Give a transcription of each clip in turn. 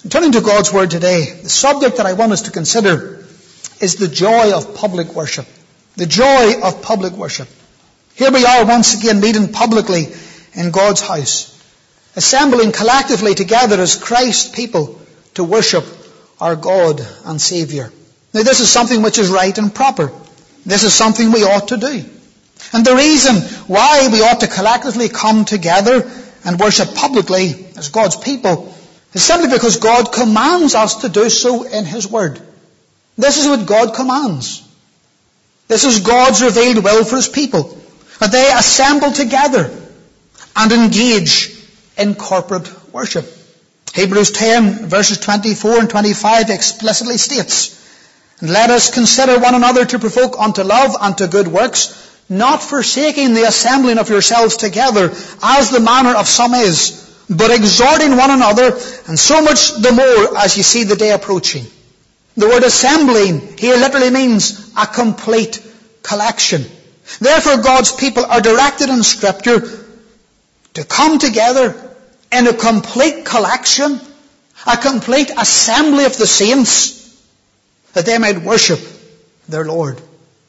Turning to God's Word today, the subject that I want us to consider is the joy of public worship. The joy of public worship. Here we are once again meeting publicly in God's house, assembling collectively together as Christ's people to worship our God and Saviour. Now this is something which is right and proper. This is something we ought to do. And the reason why we ought to collectively come together and worship publicly as God's people is simply because God commands us to do so in His Word. This is what God commands. This is God's revealed will for His people, that they assemble together and engage in corporate worship. Hebrews 10 verses 24 and 25 explicitly states, "And let us consider one another to provoke unto love and to good works, not forsaking the assembling of yourselves together, as the manner of some is, but exhorting one another, and so much the more as you see the day approaching." The word assembling here literally means a complete collection. Therefore God's people are directed in Scripture to come together in a complete collection, a complete assembly of the saints, that they might worship their Lord.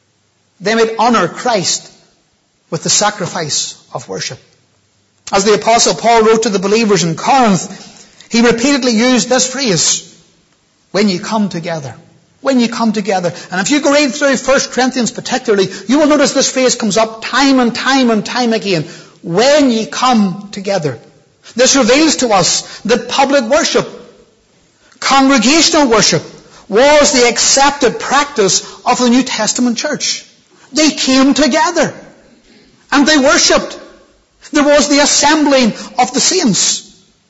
They might honour Christ with the sacrifice of worship. As the Apostle Paul wrote to the believers in Corinth, he repeatedly used this phrase, when you come together. When you come together. And if you go read through 1 Corinthians particularly, you will notice this phrase comes up time and time and time again. When you come together. This reveals to us that public worship, congregational worship, was the accepted practice of the New Testament church. They came together and they worshipped. There was the assembling of the saints.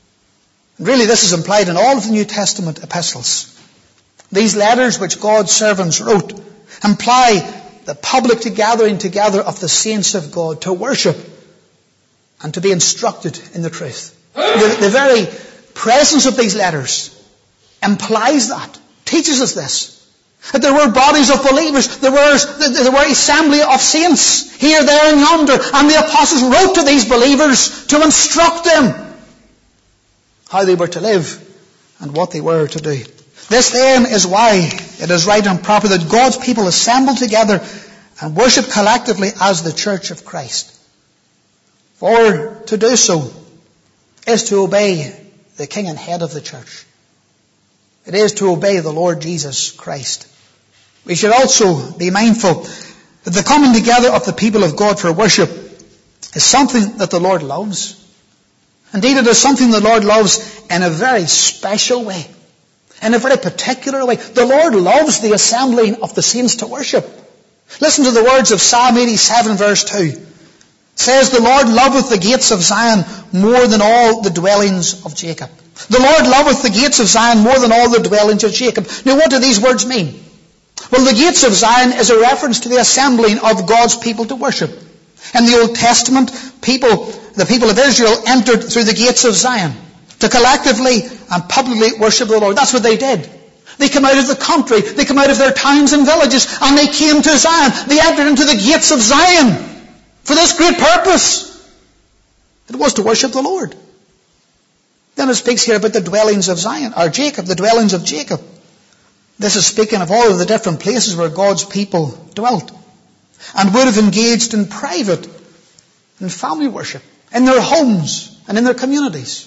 Really, this is implied in all of the New Testament epistles. These letters which God's servants wrote imply the public gathering together of the saints of God to worship and to be instructed in the truth. The very presence of these letters implies that, teaches us this. That there were bodies of believers, there were assembly of saints here, there, and yonder, and the apostles wrote to these believers to instruct them how they were to live and what they were to do. This then is why it is right and proper that God's people assemble together and worship collectively as the church of Christ. For to do so is to obey the King and Head of the church. It is to obey the Lord Jesus Christ. We should also be mindful that the coming together of the people of God for worship is something that the Lord loves. Indeed, it is something the Lord loves in a very special way, in a very particular way. The Lord loves the assembling of the saints to worship. Listen to the words of Psalm 87 verse 2. It says, "The Lord loveth the gates of Zion more than all the dwellings of Jacob." The Lord loveth the gates of Zion more than all the dwellings of Jacob. Now what do these words mean? Well, the gates of Zion is a reference to the assembling of God's people to worship. In the Old Testament, the people of Israel entered through the gates of Zion to collectively and publicly worship the Lord. That's what they did. They came out of the country, they came out of their towns and villages, and they came to Zion. They entered into the gates of Zion for this great purpose. It was to worship the Lord. Then it speaks here about the dwellings of Zion, or Jacob, the dwellings of Jacob. This is speaking of all of the different places where God's people dwelt and would have engaged in private and family worship, in their homes and in their communities.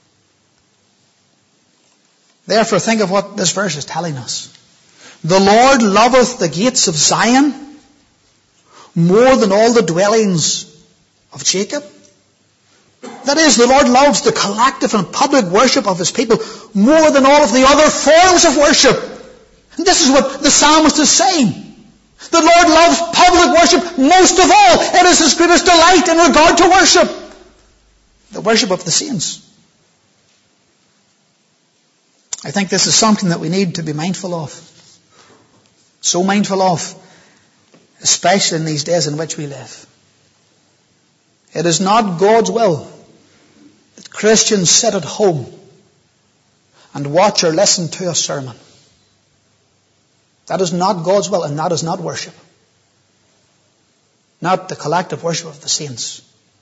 Therefore, think of what this verse is telling us. The Lord loveth the gates of Zion more than all the dwellings of Jacob. That is, the Lord loves the collective and public worship of His people more than all of the other forms of worship. And this is what the psalmist is saying. The Lord loves public worship most of all. It is His greatest delight in regard to worship. The worship of the saints. I think this is something that we need to be mindful of. So mindful of, especially in these days in which we live. It is not God's will that Christians sit at home and watch or listen to a sermon. That is not God's will, and that is not worship. Not the collective worship of the saints.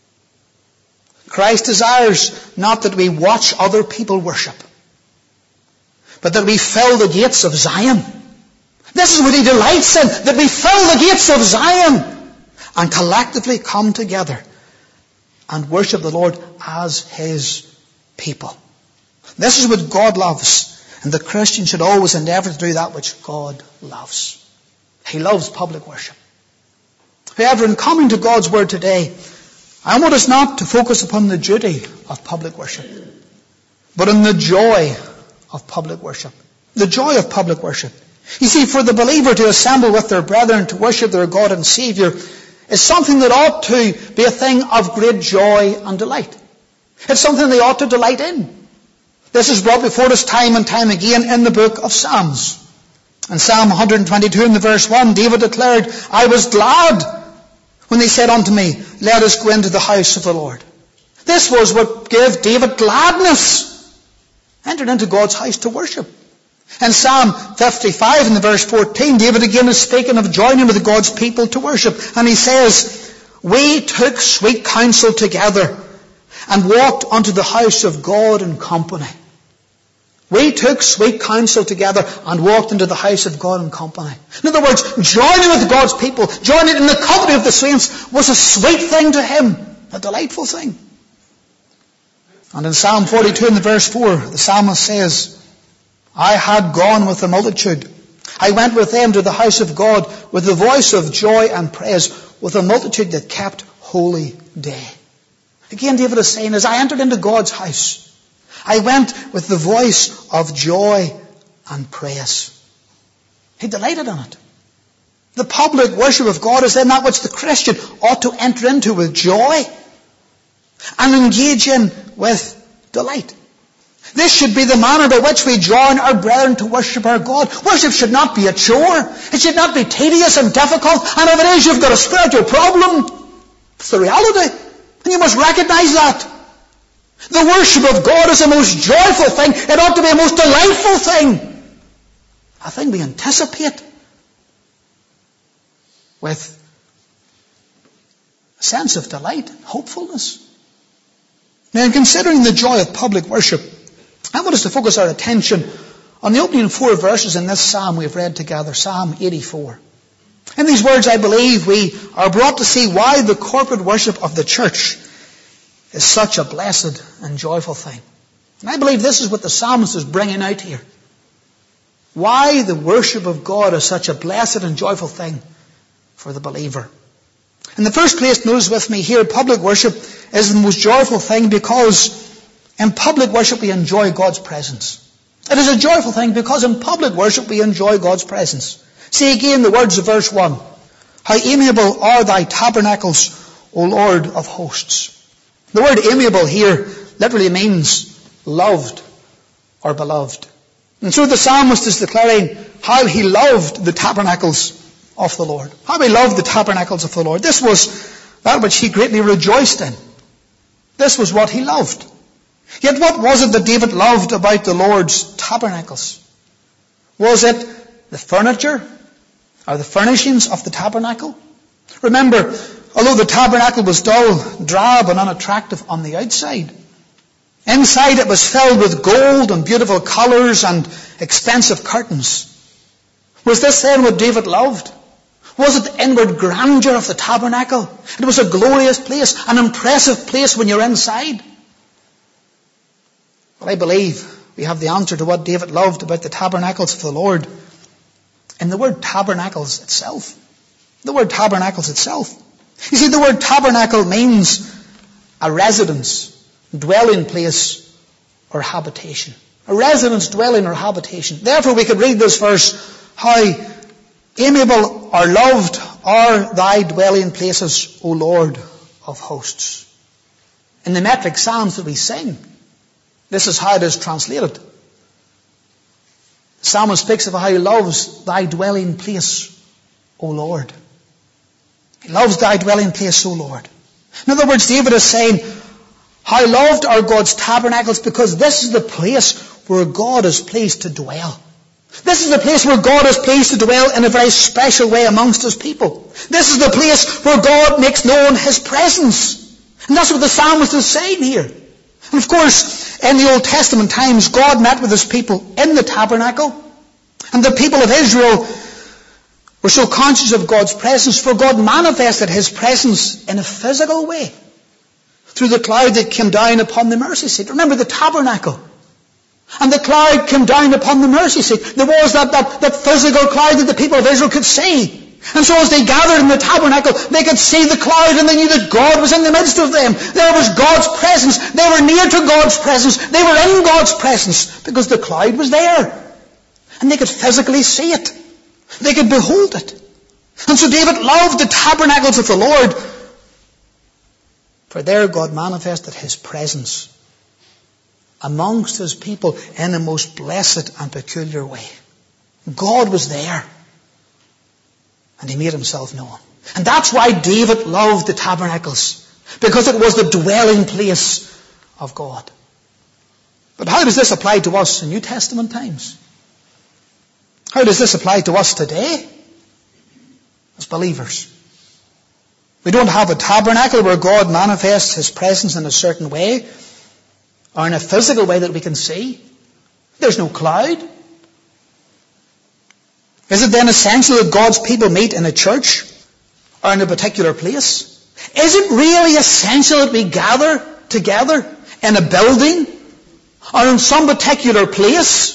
Christ desires not that we watch other people worship, but that we fill the gates of Zion. This is what he delights in, that we fill the gates of Zion and collectively come together and worship the Lord as his people. This is what God loves, and the Christian should always endeavour to do that which God loves. He loves public worship. However, in coming to God's Word today, I want us not to focus upon the duty of public worship, but on the joy of public worship. The joy of public worship. You see, for the believer to assemble with their brethren to worship their God and Saviour is something that ought to be a thing of great joy and delight. It's something they ought to delight in. This is brought before us time and time again in the book of Psalms. In Psalm 122 in the verse 1, David declared, I was glad when they said unto me, let us go into the house of the Lord. This was what gave David gladness. Entered into God's house to worship. In Psalm 55 in the verse 14, David again is speaking of joining with God's people to worship. And he says, we took sweet counsel together and walked unto the house of God in company. We took sweet counsel together and walked into the house of God in company. In other words, joining with God's people, joining in the company of the saints was a sweet thing to him, a delightful thing. And in Psalm 42 in the verse 4, the psalmist says, I had gone with the multitude. I went with them to the house of God with the voice of joy and praise, with a multitude that kept holy day. Again, David is saying, as I entered into God's house, I went with the voice of joy and praise. He delighted in it. The public worship of God is then that which the Christian ought to enter into with joy and engage in with delight. This should be the manner by which we join our brethren to worship our God. Worship should not be a chore. It should not be tedious and difficult. And if it is, you've got a spiritual problem. It's the reality. And you must recognize that. The worship of God is a most joyful thing. It ought to be a most delightful thing. A thing we anticipate with a sense of delight, hopefulness. Now, in considering the joy of public worship, I want us to focus our attention on the opening 4 verses in this psalm we've read together, Psalm 84. In these words, I believe we are brought to see why the corporate worship of the church is such a blessed and joyful thing. And I believe this is what the psalmist is bringing out here. Why the worship of God is such a blessed and joyful thing for the believer. In the first place, notice with me here, public worship is the most joyful thing because in public worship we enjoy God's presence. It is a joyful thing because in public worship we enjoy God's presence. See again the words of verse 1. How amiable are thy tabernacles, O Lord of hosts. The word amiable here literally means loved or beloved. And so the psalmist is declaring how he loved the tabernacles of the Lord. How he loved the tabernacles of the Lord. This was that which he greatly rejoiced in. This was what he loved. Yet what was it that David loved about the Lord's tabernacles? Was it the furniture or the furnishings of the tabernacle? Remember, although the tabernacle was dull, drab and unattractive on the outside, inside it was filled with gold and beautiful colours and expensive curtains. Was this then what David loved? Was it the inward grandeur of the tabernacle? It was a glorious place, an impressive place when you're inside. Well, I believe we have the answer to what David loved about the tabernacles of the Lord in the word tabernacles itself. The word tabernacles itself. You see, the word tabernacle means a residence, dwelling place, or habitation. A residence, dwelling, or habitation. Therefore, we could read this verse, how amiable or loved are thy dwelling places, O Lord of hosts. In the metric psalms that we sing, this is how it is translated. The psalmist speaks of how he loves thy dwelling place, O Lord. He loves thy dwelling place, O Lord. In other words, David is saying, how loved are God's tabernacles, because this is the place where God is pleased to dwell. This is the place where God is pleased to dwell in a very special way amongst His people. This is the place where God makes known His presence. And that's what the psalmist is saying here. And of course, In the Old Testament times, God met with his people in the tabernacle. And the people of Israel were so conscious of God's presence, for God manifested his presence in a physical way through the cloud that came down upon the mercy seat. Remember the tabernacle. And the cloud came down upon the mercy seat. There was that physical cloud that the people of Israel could see. And so as they gathered in the tabernacle, they could see the cloud and they knew that God was in the midst of them. There was God's presence. They were near to God's presence. They were in God's presence because the cloud was there. And they could physically see it. They could behold it. And so David loved the tabernacles of the Lord, for there God manifested his presence amongst his people in a most blessed and peculiar way. God was there. And he made himself known. And that's why David loved the tabernacles, because it was the dwelling place of God. But how does this apply to us in New Testament times? How does this apply to us today as believers? We don't have a tabernacle where God manifests his presence in a certain way, or in a physical way that we can see. There's no cloud. Is it then essential that God's people meet in a church or in a particular place? Is it really essential that we gather together in a building or in some particular place?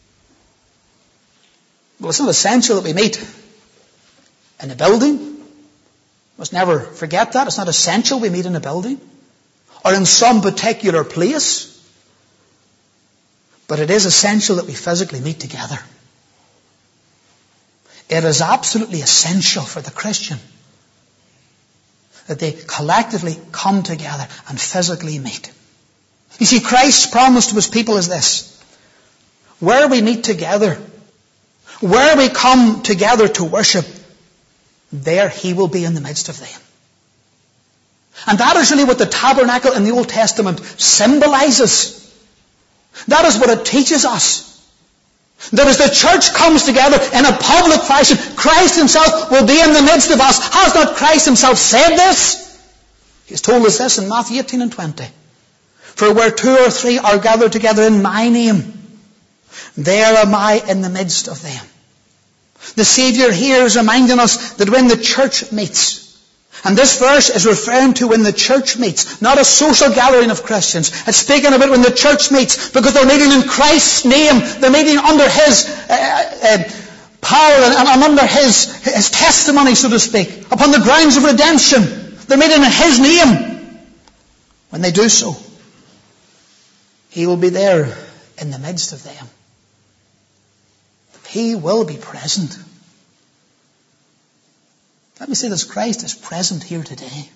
Well, it's not essential that we meet in a building. Must never forget that. It's not essential we meet in a building or in some particular place. But it is essential that we physically meet together. It is absolutely essential for the Christian that they collectively come together and physically meet. You see, Christ's promise to his people is this: where we meet together, where we come together to worship, there he will be in the midst of them. And that is really what the tabernacle in the Old Testament symbolizes. That is what it teaches us. That as the church comes together in a public fashion, Christ himself will be in the midst of us. Has not Christ himself said this? He's told us this in Matthew 18 and 20. For where 2 or 3 are gathered together in my name, there am I in the midst of them. The Saviour here is reminding us that when the church meets, and this verse is referring to when the church meets, not a social gathering of Christians. It's speaking about when the church meets, because they're meeting in Christ's name. They're meeting under his power and under his testimony, so to speak, upon the grounds of redemption. They're meeting in his name. When they do so, he will be there in the midst of them. He will be present. Let me say this: Christ is present here today.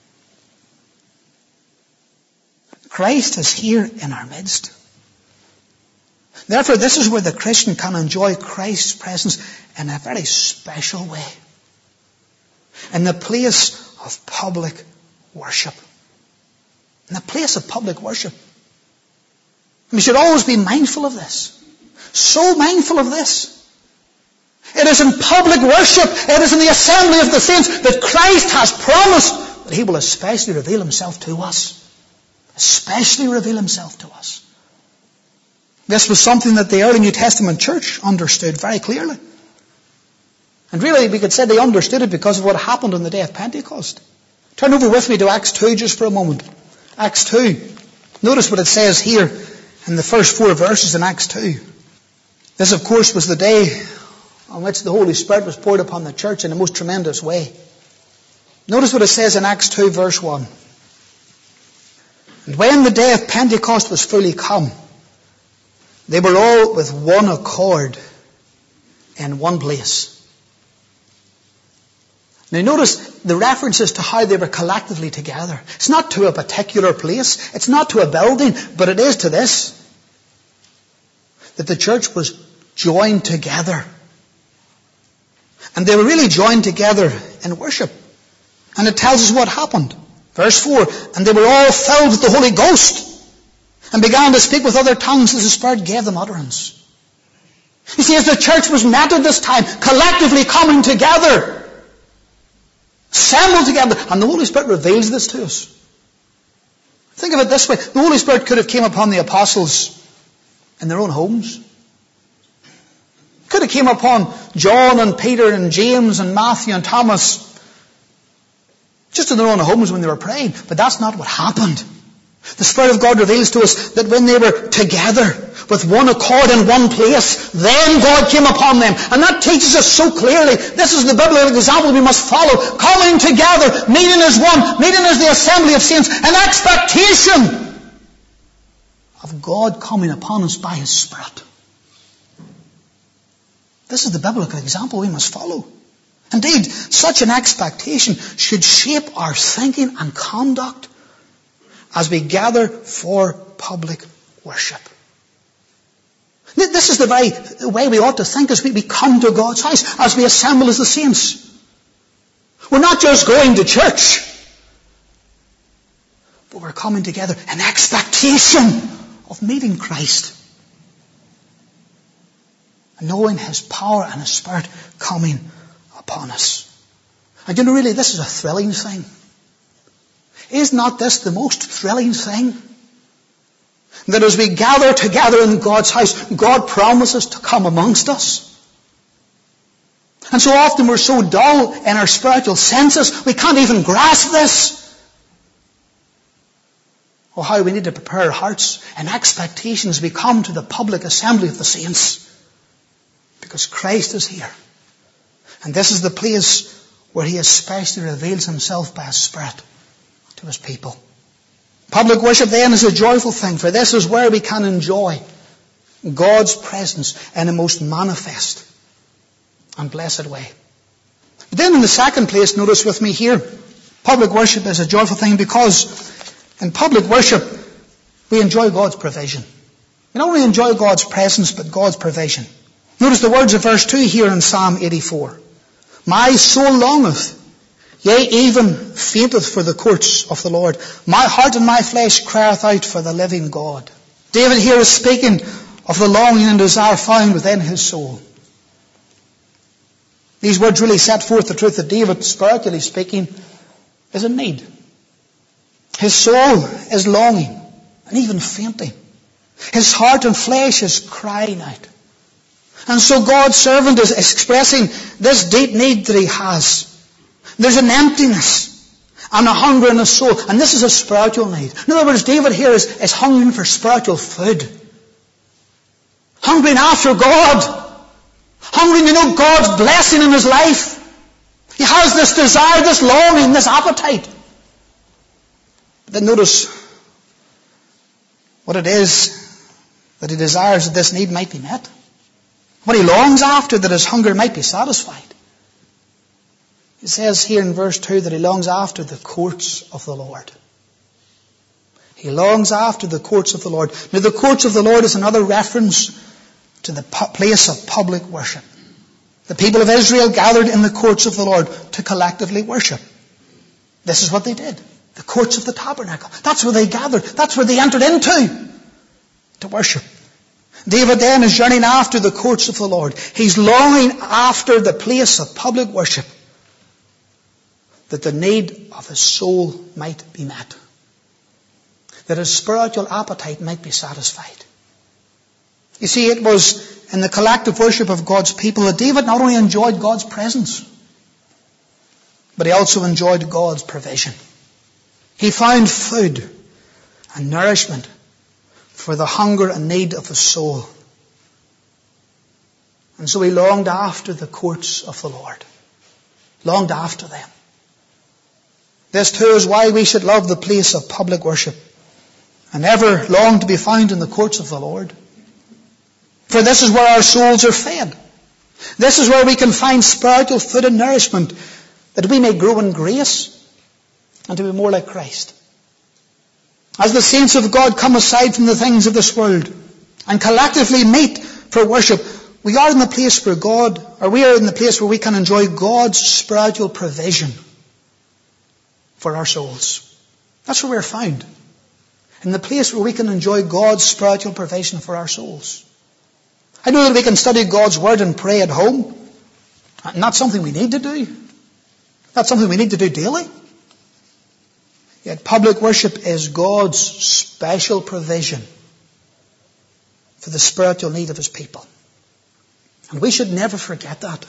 Christ is here in our midst. Therefore, this is where the Christian can enjoy Christ's presence in a very special way. In the place of public worship. In the place of public worship. We should always be mindful of this. So mindful of this. It is in public worship, it is in the assembly of the saints that Christ has promised that he will especially reveal himself to us. Especially reveal himself to us. This was something that the early New Testament church understood very clearly. And really, we could say they understood it because of what happened on the day of Pentecost. Turn over with me to Acts 2 just for a moment. Acts 2. Notice what it says here in the first 4 verses in Acts 2. This, of course, was the day on which the Holy Spirit was poured upon the church in a most tremendous way. Notice what it says in Acts 2 verse 1. And when the day of Pentecost was fully come, they were all with one accord in one place. Now notice the references to how they were collectively together. It's not to a particular place. It's not to a building. But it is to this. That the church was joined together. And they were really joined together in worship. And it tells us what happened. Verse 4. And they were all filled with the Holy Ghost. And began to speak with other tongues as the Spirit gave them utterance. You see, as the church was met at this time, collectively coming together, assembled together, and the Holy Spirit reveals this to us. Think of it this way. The Holy Spirit could have came upon the apostles in their own homes. Could have came upon John and Peter and James and Matthew and Thomas just in their own homes when they were praying. But that's not what happened. The Spirit of God reveals to us that when they were together with one accord in one place, then God came upon them. And that teaches us so clearly. This is the biblical example we must follow. Coming together, meeting as one, meeting as the assembly of saints, an expectation of God coming upon us by His Spirit. This is the biblical example we must follow. Indeed, such an expectation should shape our thinking and conduct as we gather for public worship. This is the very way we ought to think as we come to God's house, as we assemble as the saints. We're not just going to church, but we're coming together in expectation of meeting Christ, knowing His power and His Spirit coming upon us. And really, this is a thrilling thing. Is not this the most thrilling thing? That as we gather together in God's house, God promises to come amongst us. And so often we're so dull in our spiritual senses, we can't even grasp this. Oh, how we need to prepare our hearts and expectations as we come to the public assembly of the saints. Because Christ is here. And this is the place where He especially reveals Himself by His Spirit to His people. Public worship then is a joyful thing, for this is where we can enjoy God's presence in a most manifest and blessed way. But then in the second place, notice with me here, public worship is a joyful thing because in public worship we enjoy God's provision. We not only enjoy God's presence, but God's provision. Notice the words of verse 2 here in Psalm 84. My soul longeth, yea, even fainteth for the courts of the Lord. My heart and my flesh crieth out for the living God. David here is speaking of the longing and desire found within his soul. These words really set forth the truth that David, spiritually speaking, is in need. His soul is longing and even fainting. His heart and flesh is crying out. And so God's servant is expressing this deep need that he has. There's an emptiness and a hunger in his soul. And this is a spiritual need. In other words, David here is hungering for spiritual food. Hungering after God. Hungering to know God's blessing in his life. He has this desire, this longing, this appetite. But then notice what it is that he desires that this need might be met. What he longs after, that his hunger might be satisfied. It says here in verse 2 that he longs after the courts of the Lord. He longs after the courts of the Lord. Now the courts of the Lord is another reference to the place of public worship. The people of Israel gathered in the courts of the Lord to collectively worship. This is what they did. The courts of the tabernacle. That's where they gathered. That's where they entered into to worship. David then is yearning after the courts of the Lord. He's longing after the place of public worship, that the need of his soul might be met, that his spiritual appetite might be satisfied. You see, it was in the collective worship of God's people that David not only enjoyed God's presence, but he also enjoyed God's provision. He found food and nourishment for the hunger and need of his soul. And so he longed after the courts of the Lord. Longed after them. This too is why we should love the place of public worship and ever long to be found in the courts of the Lord. For this is where our souls are fed. This is where we can find spiritual food and nourishment, that we may grow in grace and to be more like Christ. As the saints of God come aside from the things of this world and collectively meet for worship, we are in the place where we can enjoy God's spiritual provision for our souls. That's where we're found. In the place where we can enjoy God's spiritual provision for our souls. I know that we can study God's Word and pray at home. And that's something we need to do. That's something we need to do daily. Yet public worship is God's special provision for the spiritual need of His people. And we should never forget that.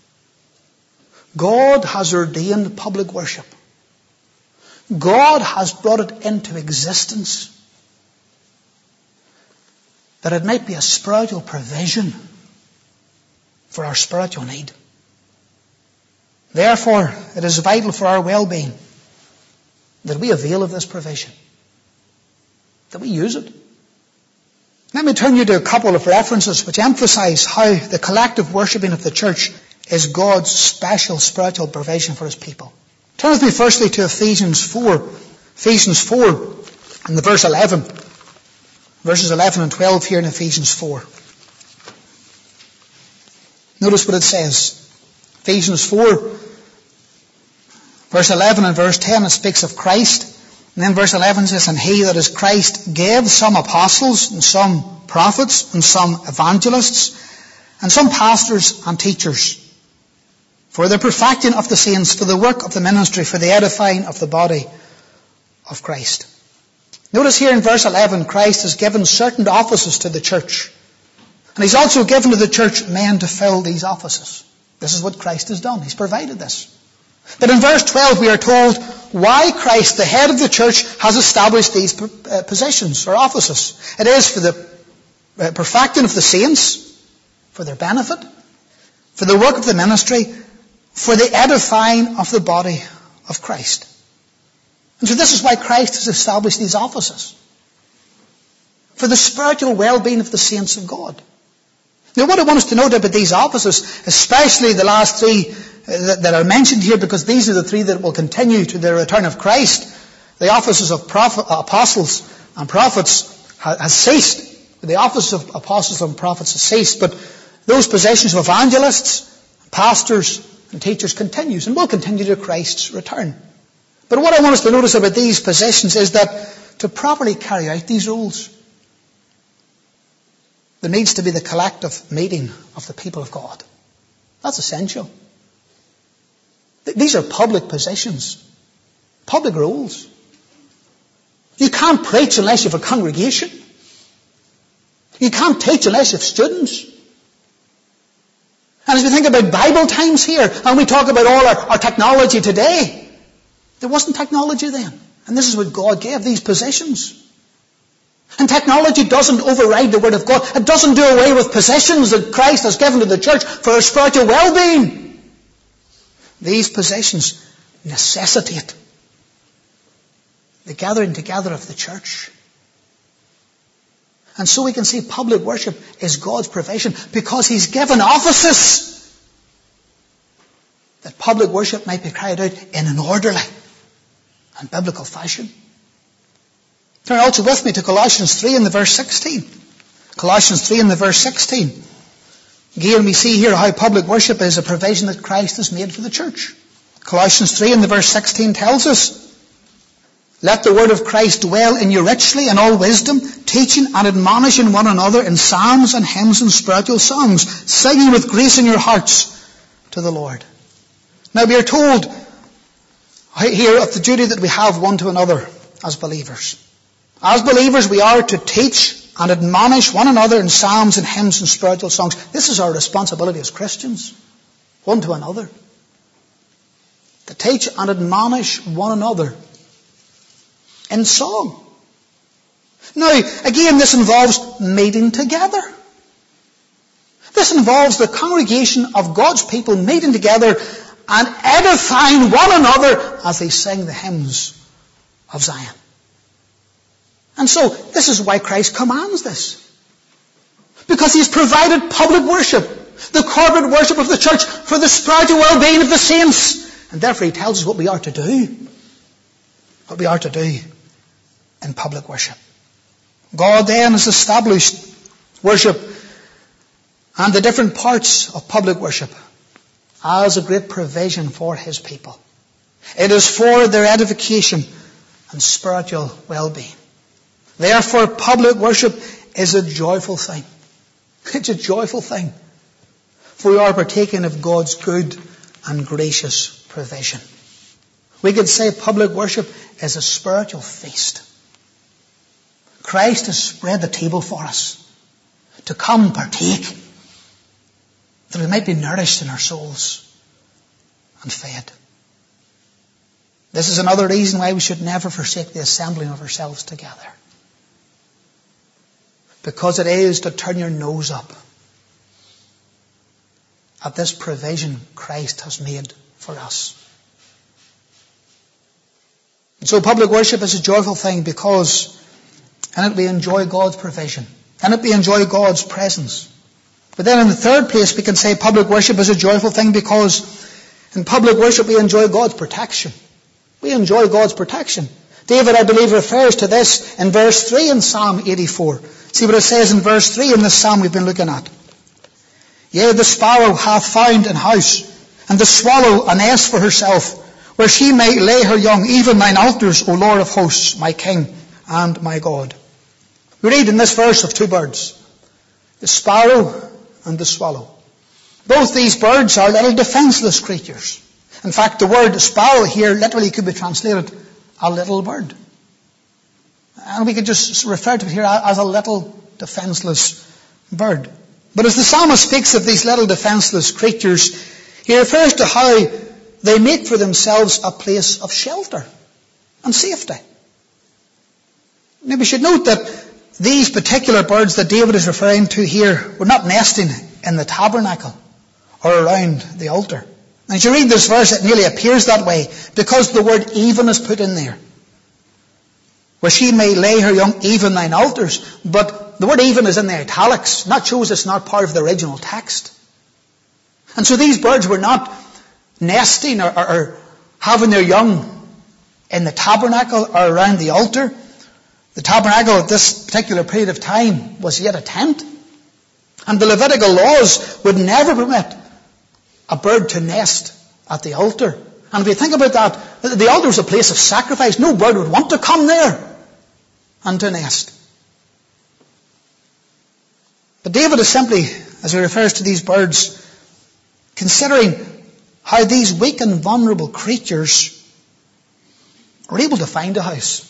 God has ordained public worship. God has brought it into existence that it might be a spiritual provision for our spiritual need. Therefore, it is vital for our well-being that we avail of this provision, that we use it. Let me turn you to a couple of references which emphasize how the collective worshipping of the church is God's special spiritual provision for His people. Turn with me firstly to Ephesians 4. Ephesians 4 and the verse 11. Verses 11 and 12 here in Ephesians 4. Notice what it says. Ephesians 4, verse 11 and verse 10, it speaks of Christ. And then verse 11 says, "And He, that is Christ, gave some apostles, and some prophets, and some evangelists, and some pastors and teachers, for the perfecting of the saints, for the work of the ministry, for the edifying of the body of Christ." Notice here in verse 11, Christ has given certain offices to the church. And He's also given to the church men to fill these offices. This is what Christ has done. He's provided this. But in verse 12 we are told why Christ, the head of the church, has established these positions or offices. It is for the perfecting of the saints, for their benefit, for the work of the ministry, for the edifying of the body of Christ. And so this is why Christ has established these offices. For the spiritual well-being of the saints of God. Now what I want us to note about these offices, especially the last three that are mentioned here, because these are the three that will continue to the return of Christ. The offices of apostles and prophets has ceased. The office of apostles and prophets has ceased, but those positions of evangelists, pastors and teachers continues and will continue to Christ's return. But what I want us to notice about these positions is that to properly carry out these roles, there needs to be the collective meeting of the people of God. That's essential. These are public positions, public roles. You can't preach unless you have a congregation. You can't teach unless you have students. And as we think about Bible times here, and we talk about all our technology today, there wasn't technology then. And this is what God gave, these positions. And technology doesn't override the Word of God. It doesn't do away with positions that Christ has given to the church for our spiritual well-being. These positions necessitate the gathering together of the church. And so we can see public worship is God's provision because He's given offices that public worship might be carried out in an orderly and biblical fashion. Turn also with me to Colossians 3 and the verse 16. Colossians 3 and the verse 16. Again, we see here how public worship is a provision that Christ has made for the church. Colossians 3 and the verse 16 tells us, "Let the word of Christ dwell in you richly in all wisdom, teaching and admonishing one another in psalms and hymns and spiritual songs, singing with grace in your hearts to the Lord." Now we are told here of the duty that we have one to another as believers. As believers, we are to teach and admonish one another in psalms and hymns and spiritual songs. This is our responsibility as Christians, one to another. To teach and admonish one another in song. Now, again, this involves meeting together. This involves the congregation of God's people meeting together and edifying one another as they sing the hymns of Zion. And so, this is why Christ commands this. Because He's provided public worship, the corporate worship of the church, for the spiritual well-being of the saints. And therefore He tells us what we are to do. What we are to do in public worship. God then has established worship and the different parts of public worship as a great provision for His people. It is for their edification and spiritual well-being. Therefore, public worship is a joyful thing. It's a joyful thing. For we are partaking of God's good and gracious provision. We could say public worship is a spiritual feast. Christ has spread the table for us to come partake, that we might be nourished in our souls and fed. This is another reason why we should never forsake the assembling of ourselves together. Because it is to turn your nose up at this provision Christ has made for us. And so public worship is a joyful thing because in it we enjoy God's provision. In it we enjoy God's presence. But then in the third place we can say public worship is a joyful thing because in public worship we enjoy God's protection. We enjoy God's protection. David, I believe, refers to this in verse 3 in Psalm 84. See what it says in verse 3 in this psalm we've been looking at. Yea, the sparrow hath found an house, and the swallow a nest for herself, where she may lay her young, even thine altars, O Lord of hosts, my King and my God. We read in this verse of two birds, the sparrow and the swallow. Both these birds are little defenseless creatures. In fact, the word sparrow here literally could be translated a little bird. And we could just refer to it here as a little defenseless bird. But as the psalmist speaks of these little defenseless creatures, he refers to how they make for themselves a place of shelter and safety. Now we should note that these particular birds that David is referring to here were not nesting in the tabernacle or around the altar. And as you read this verse, it nearly appears that way because the word even is put in there. Where she may lay her young, even thine altars. But the word even is in the italics. And that shows it's not part of the original text. And so these birds were not nesting or having their young in the tabernacle or around the altar. The tabernacle at this particular period of time was yet a tent. And the Levitical laws would never permit a bird to nest at the altar. And if you think about that, the altar was a place of sacrifice. No bird would want to come there and to nest. But David is simply, as he refers to these birds, considering how these weak and vulnerable creatures are able to find a house.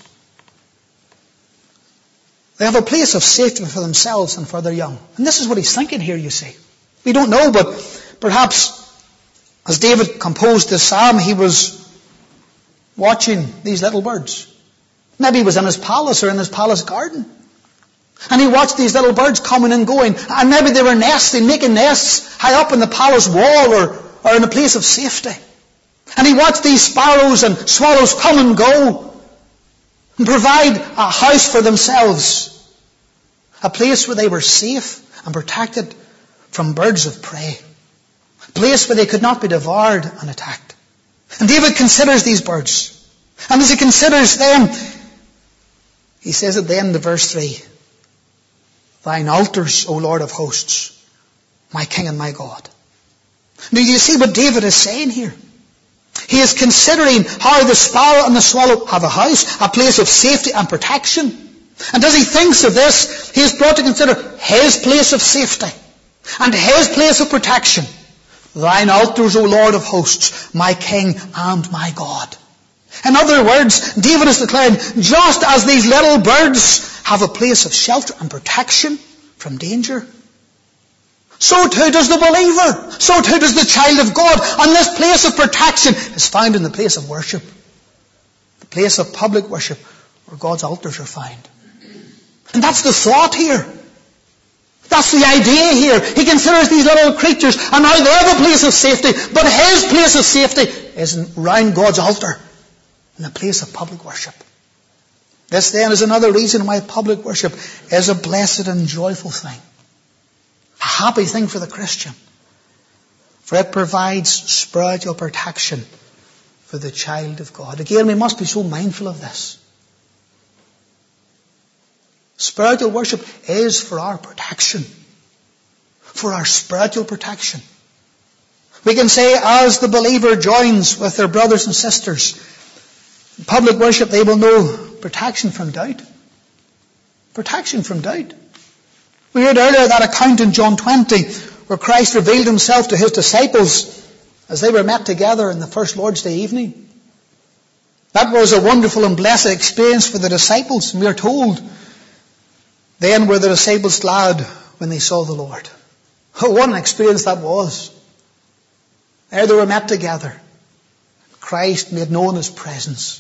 They have a place of safety for themselves and for their young. And this is what he's thinking here, you see. We don't know, but perhaps as David composed this psalm, he was watching these little birds. Maybe he was in his palace or in his palace garden. And he watched these little birds coming and going. And maybe they were nesting, making nests high up in the palace wall or in a place of safety. And he watched these sparrows and swallows come and go and provide a house for themselves. A place where they were safe and protected from birds of prey. A place where they could not be devoured and attacked. And David considers these birds. And as he considers them, he says at the end of verse 3, thine altars, O Lord of hosts, my King and my God. Now you see what David is saying here. He is considering how the sparrow and the swallow have a house, a place of safety and protection. And as he thinks of this, he is brought to consider his place of safety and his place of protection. Thine altars, O Lord of hosts, my King and my God. In other words, David is declaring, just as these little birds have a place of shelter and protection from danger, so too does the believer. So too does the child of God. And this place of protection is found in the place of worship. The place of public worship where God's altars are found. And that's the thought here. That's the idea here. He considers these little creatures and now they have a place of safety, but his place of safety is around God's altar in the place of public worship. This then is another reason why public worship is a blessed and joyful thing. A happy thing for the Christian. For it provides spiritual protection for the child of God. Again, we must be so mindful of this. Spiritual worship is for our protection. For our spiritual protection. We can say as the believer joins with their brothers and sisters, in public worship they will know protection from doubt. Protection from doubt. We heard earlier that account in John 20 where Christ revealed himself to his disciples as they were met together in the first Lord's Day evening. That was a wonderful and blessed experience for the disciples. And we are told, then were the disciples glad when they saw the Lord. Oh, what an experience that was. There they were met together. Christ made known his presence.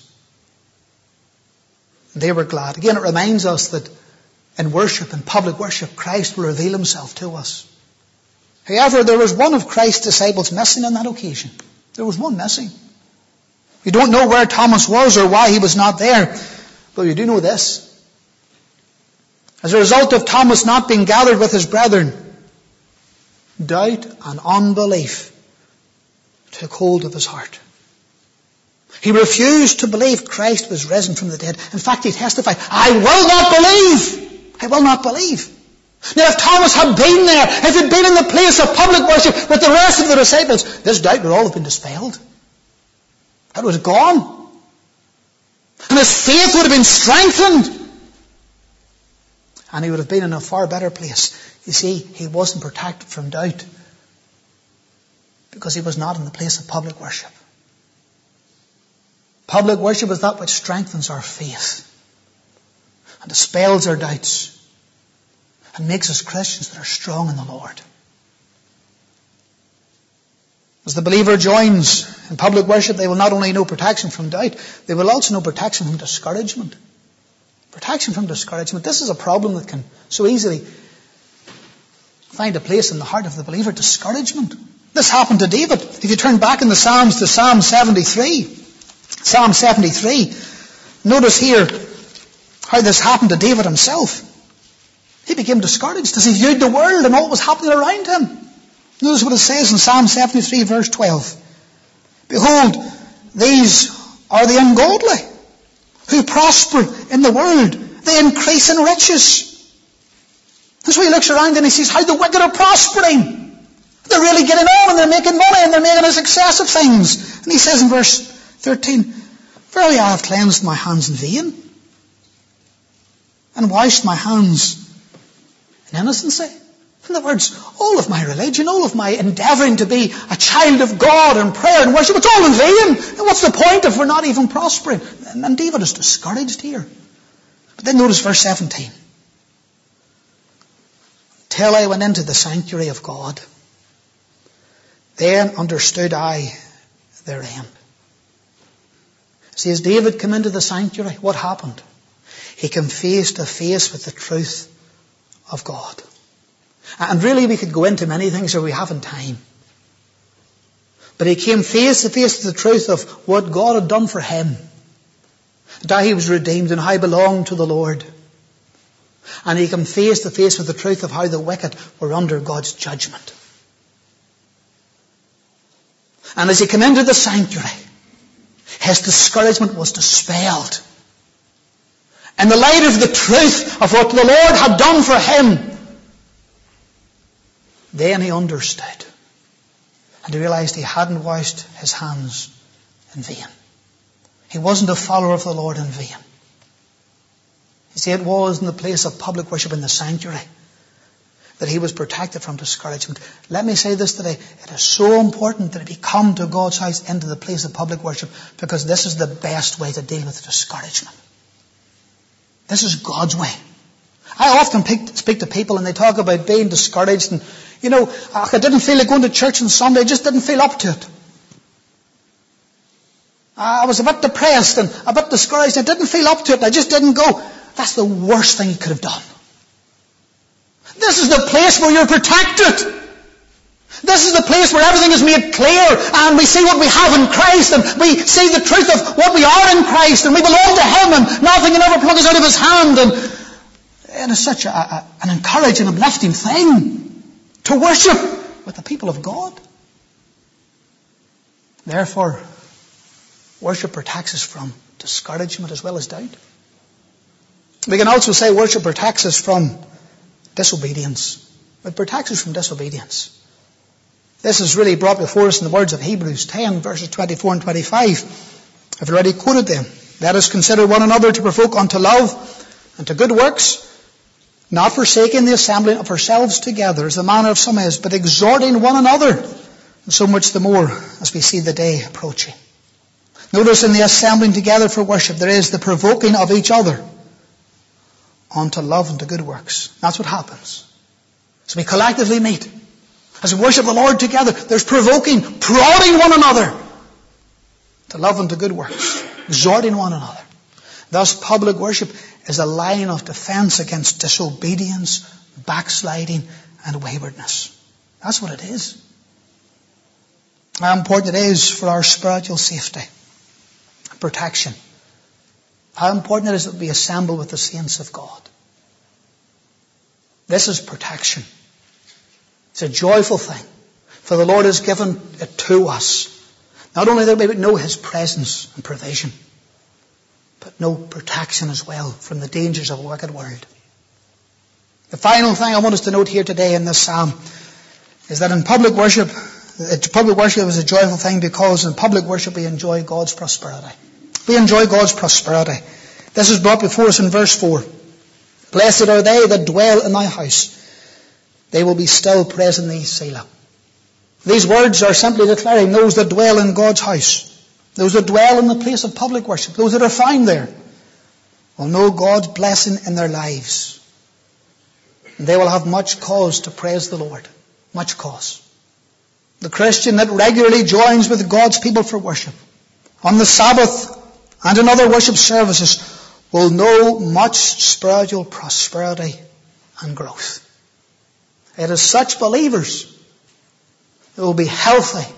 And they were glad. Again, it reminds us that in worship, in public worship, Christ will reveal himself to us. However, there was one of Christ's disciples missing on that occasion. There was one missing. We don't know where Thomas was or why he was not there, but we do know this. As a result of Thomas not being gathered with his brethren, doubt and unbelief took hold of his heart. He refused to believe Christ was risen from the dead. In fact, he testified, I will not believe. I will not believe. Now, if Thomas had been there, if he'd been in the place of public worship with the rest of the disciples, this doubt would all have been dispelled. It was gone. And his faith would have been strengthened. And he would have been in a far better place. You see, he wasn't protected from doubt because he was not in the place of public worship. Public worship is that which strengthens our faith and dispels our doubts and makes us Christians that are strong in the Lord. As the believer joins in public worship, they will not only know protection from doubt, they will also know protection from discouragement. Protection from discouragement. This is a problem that can so easily find a place in the heart of the believer. Discouragement. This happened to David. If you turn back in the Psalms to Psalm 73. Psalm 73. Notice here how this happened to David himself. He became discouraged as he viewed the world and what was happening around him. Notice what it says in Psalm 73 verse 12. Behold, these are the ungodly who prosper in the world. They increase in riches. That's why he looks around and he sees how the wicked are prospering. They're really getting on and they're making money and they're making a success of things. And he says in verse 13, verily I have cleansed my hands in vain and washed my hands in innocency. In other words, all of my religion, all of my endeavouring to be a child of God and prayer and worship, it's all in vain. And what's the point if we're not even prospering? And David is discouraged here. But then notice verse 17. Till I went into the sanctuary of God, then understood I their end. See, as David came into the sanctuary, what happened? He came face to face with the truth of God. And really we could go into many things that we haven't time. But he came face to face with the truth of what God had done for him. That he was redeemed and how he belonged to the Lord. And he came face to face with the truth of how the wicked were under God's judgment. And as he came into the sanctuary, his discouragement was dispelled. In the light of the truth of what the Lord had done for him, then he understood. And he realized he hadn't washed his hands in vain. He wasn't a follower of the Lord in vain. You see, it was in the place of public worship in the sanctuary that he was protected from discouragement. Let me say this today. It is so important that we come to God's house into the place of public worship, because this is the best way to deal with discouragement. This is God's way. I often speak to people and they talk about being discouraged and, I didn't feel like going to church on Sunday. I just didn't feel up to it. I was a bit depressed and a bit discouraged. I didn't feel up to it. I just didn't go. That's the worst thing you could have done. This is the place where you're protected. This is the place where everything is made clear and we see what we have in Christ and we see the truth of what we are in Christ and we belong to Him and nothing can ever pluck us out of His hand. And it's such an encouraging, uplifting thing to worship with the people of God. Therefore, worship protects us from discouragement as well as doubt. We can also say worship protects us from disobedience. It protects us from disobedience. This is really brought before us in the words of Hebrews 10, verses 24 and 25. I've already quoted them. Let us consider one another to provoke unto love and to good works, not forsaking the assembling of ourselves together, as the manner of some is, but exhorting one another, and so much the more as we see the day approaching. Notice in the assembling together for worship, there is the provoking of each other unto love and to good works. That's what happens. So we collectively meet. As we worship the Lord together, there's provoking, prodding one another to love and to good works, exhorting one another. Thus, public worship is a line of defense against disobedience, backsliding, and waywardness. That's what it is. How important it is for our spiritual safety, protection. How important it is that we assemble with the saints of God. This is protection. It's a joyful thing, for the Lord has given it to us. Not only that we would know His presence and provision, but know protection as well from the dangers of a wicked world. The final thing I want us to note here today in this psalm is that in public worship is a joyful thing because in public worship we enjoy God's prosperity. We enjoy God's prosperity. This is brought before us in verse 4. Blessed are they that dwell in thy house. They will be still praising thee, Selah. These words are simply declaring those that dwell in God's house, those that dwell in the place of public worship, those that are found there, will know God's blessing in their lives. And they will have much cause to praise the Lord. Much cause. The Christian that regularly joins with God's people for worship, on the Sabbath and in other worship services, will know much spiritual prosperity and growth. It is such believers that will be healthy,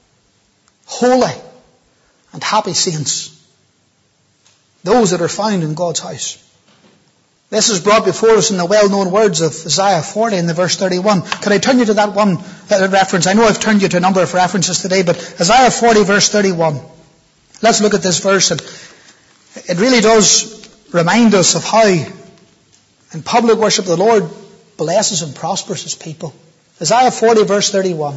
holy, and happy saints. Those that are found in God's house. This is brought before us in the well-known words of Isaiah 40 in the verse 31. Can I turn you to that one reference? I know I've turned you to a number of references today, but Isaiah 40 verse 31. Let's look at this verse. And it really does remind us of how in public worship the Lord blesses and prospers His people. Isaiah 40 verse 31. It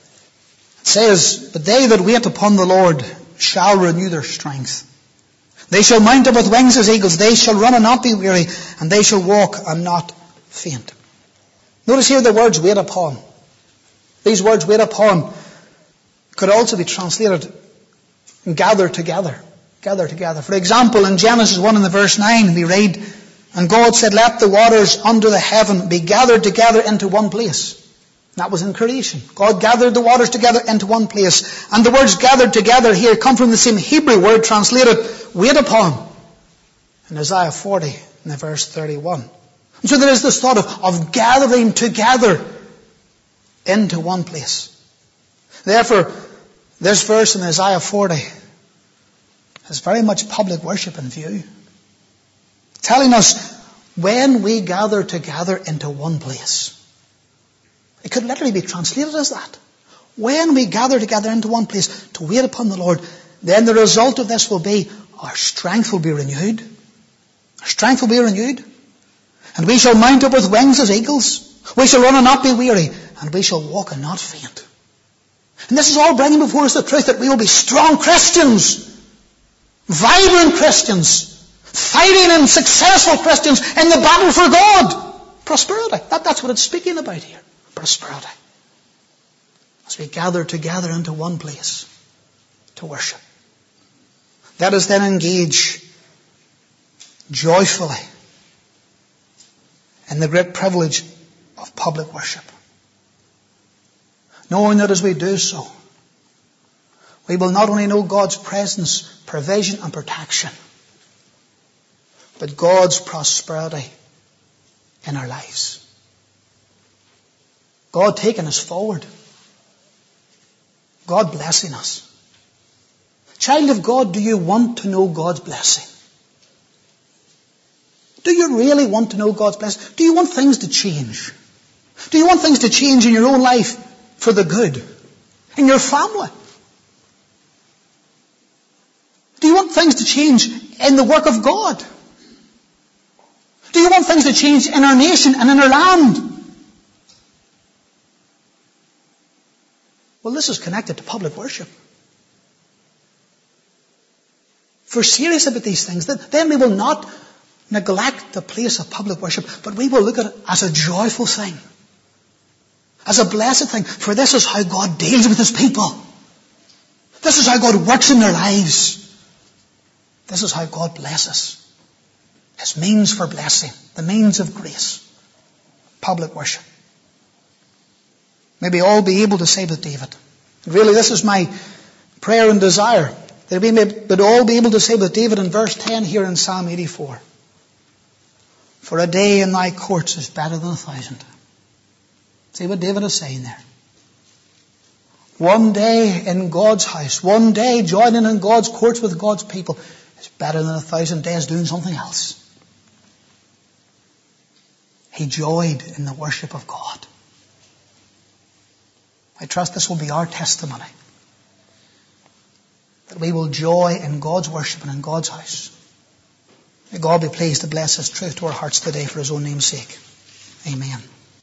says, But they that wait upon the Lord shall renew their strength. They shall mount up with wings as eagles. They shall run and not be weary, and they shall walk and not faint. Notice here the words wait upon. These words wait upon could also be translated gather together. Gather together. For example, in Genesis 1 in the verse 9 we read, And God said, Let the waters under the heaven be gathered together into one place. That was in creation. God gathered the waters together into one place. And the words gathered together here come from the same Hebrew word translated wait upon in Isaiah 40 in the verse 31. And so there is this thought of gathering together into one place. Therefore, this verse in Isaiah 40 has very much public worship in view. Telling us when we gather together into one place. It could literally be translated as that. When we gather together into one place to wait upon the Lord, then the result of this will be our strength will be renewed. Our strength will be renewed. And we shall mount up with wings as eagles. We shall run and not be weary. And we shall walk and not faint. And this is all bringing before us the truth that we will be strong Christians. Vibrant Christians. Fighting and successful Christians in the battle for God. Prosperity. That's what it's speaking about here. Prosperity. As we gather together into one place to worship. Let us then engage joyfully in the great privilege of public worship. Knowing that as we do so, we will not only know God's presence, provision and protection, but God's prosperity in our lives. God taking us forward. God blessing us. Child of God, do you want to know God's blessing? Do you really want to know God's blessing? Do you want things to change? Do you want things to change in your own life for the good? In your family? Do you want things to change in the work of God? Do you want things to change in our nation and in our land? Well, this is connected to public worship. If we're serious about these things, then we will not neglect the place of public worship, but we will look at it as a joyful thing, as a blessed thing, for this is how God deals with His people. This is how God works in their lives. This is how God blesses. His means for blessing, the means of grace. Public worship. May we all be able to say with David. Really, this is my prayer and desire, that we may all be able to say with David in verse 10 here in Psalm 84. For a day in thy courts is better than 1,000. See what David is saying there. One day in God's house, one day joining in God's courts with God's people is better than 1,000 days doing something else. He joyed in the worship of God. I trust this will be our testimony. That we will joy in God's worship and in God's house. May God be pleased to bless His truth to our hearts today for His own name's sake. Amen.